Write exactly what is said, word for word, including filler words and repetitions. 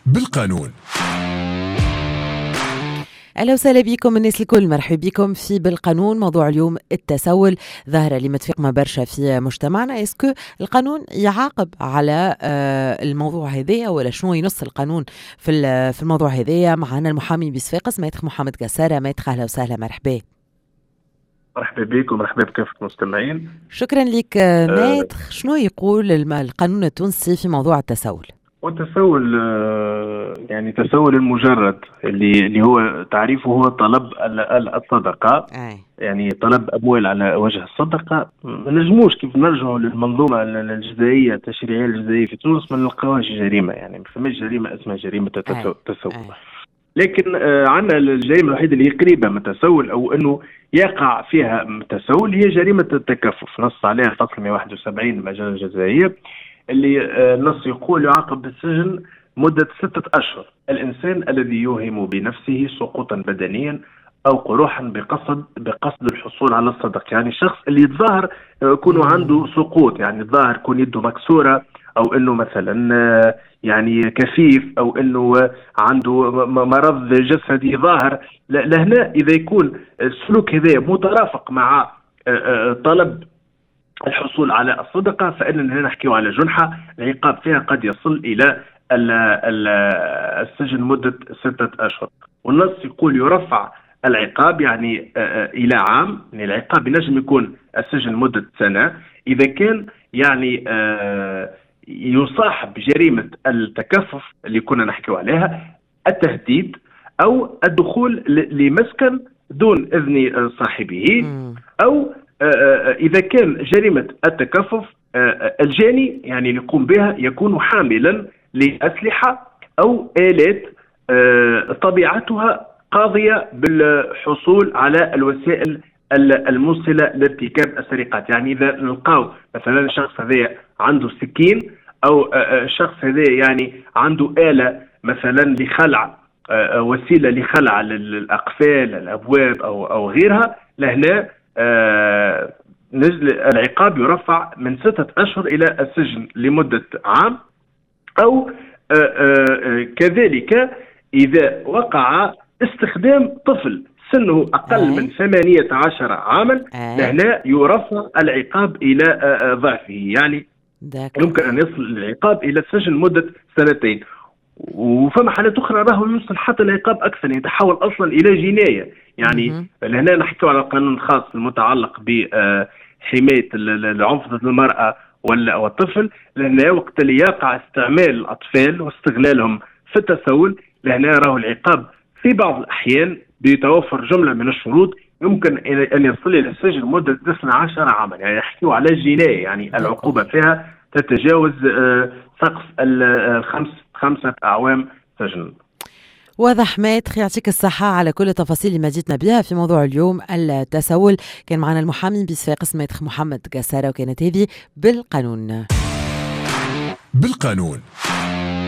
بالقانون. أهلا وسهلا بكم الناس الكل، مرحبا بكم في بالقانون. موضوع اليوم التسول، ظاهرة اللي متفق برشا في مجتمعنا. اسكو القانون يعاقب على الموضوع هذايا ولا شنو ينص القانون في في الموضوع هذايا؟ معنا المحامي بصفاقس مايتر محمد قسارة. مايتر أهلا وسهلا، مرحبا. مرحبا بك ومرحبا بكافة المستمعين. شكرا لك مايتر. أه شنو يقول القانون التونسي في موضوع التسول؟ والتسول يعني تسول المجرد اللي اللي هو تعريفه هو طلب الصدقة، أي. يعني طلب أموال على وجه الصدقة. ما نجموش كيف نرجعوا للمنظومة الجزائية التشريعية الجزائية في تونس ما نلقاوهاش جريمة، يعني ما فماش جريمة اسمها جريمة التسول. لكن آه عندنا الجريمة الوحيدة اللي قريبة من التسول أو أنه يقع فيها التسول هي جريمة التكفف، نص عليها الفصل مئة وواحد وسبعين من المجلة الجزائية، اللي آه نص يقول يعاقب بالسجن مدة ستة أشهر الإنسان الذي يوهم بنفسه سقوطا بدنيا أو قروحا بقصد بقصد الحصول على الصدقة. يعني الشخص اللي يتظاهر يكون عنده سقوط، يعني الظاهر يكون يده مكسورة أو أنه مثلا يعني كفيف أو أنه عنده مرض جسدي ظاهر. لهنا إذا يكون السلوك هذا مترافق مع طلب الحصول على الصدقة فإننا نحكي على جنحة العقاب فيها قد يصل إلى السجن مدة ستة أشهر. والنص يقول يرفع العقاب يعني إلى عام، يعني العقاب ينجم يكون السجن مدة سنة إذا كان يعني يصاحب جريمة التكفف اللي كنا نحكي عليها التهديد أو الدخول لمسكن دون إذن صاحبه، أو إذا كان جريمة التكفف الجاني يعني اللي يقوم بها يكون حاملا لأسلحة أو آلات طبيعتها قاضية بالحصول على الوسائل الموصلة لارتكاب السرقات. يعني إذا نلقاو مثلا الشخص هذا عنده سكين أو الشخص هذا يعني عنده آلة مثلا لخلع وسيلة لخلع الأقفال الأبواب أو أو غيرها، لهنا العقاب يرفع من ستة أشهر إلى السجن لمدة عام، أو كذلك إذا وقع استخدام طفل سنه أقل من ثمانية عشر عاما، لهنا يرفع العقاب إلى ضعفه، يعني يمكن أن يصل العقاب إلى السجن مدة سنتين. وفما حالات أخرى راهو يوصل حتى العقاب أكثر، يتحول أصلا إلى جناية. يعني لهنا نحكي على القانون الخاص المتعلق بحماية عنفوة المرأة والطفل، لأن وقت اللي يقع استعمال الأطفال واستغلالهم في التسول لهنا راهو العقاب في بعض الأحيان بيتوفر جملة من الشروط يمكن أن يصل إلى السجن مدة اثنا عشر عاما، يعني يحكيوا على جناية، يعني العقوبة فيها تتجاوز سقف الخمس خمسة أعوام سجن. واضح ماتر، يعطيك الصحة على كل التفاصيل اللي مديتنا بها في موضوع اليوم التسول. كان معنا المحامي بصفاقس مايتر محمد قسارة، وكانت هذه بالقانون. بالقانون.